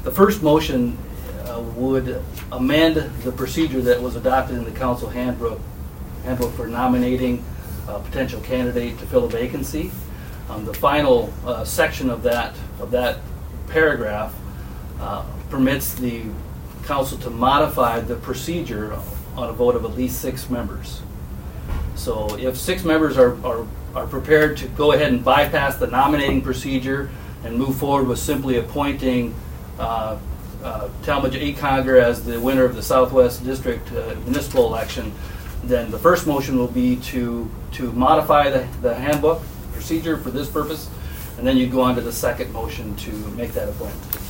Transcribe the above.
The first motion would amend the procedure that was adopted in the council handbook for nominating a potential candidate to fill a vacancy. The final section of that paragraph permits the council to modify the procedure on a vote of at least 6 members. So if 6 members are prepared to go ahead and bypass the nominating procedure and move forward with simply appointing Talmadge A. Conger as the winner of the Southwest District municipal election, then the first motion will be to modify the handbook procedure for this purpose, and then you go on to the second motion to make that appointment.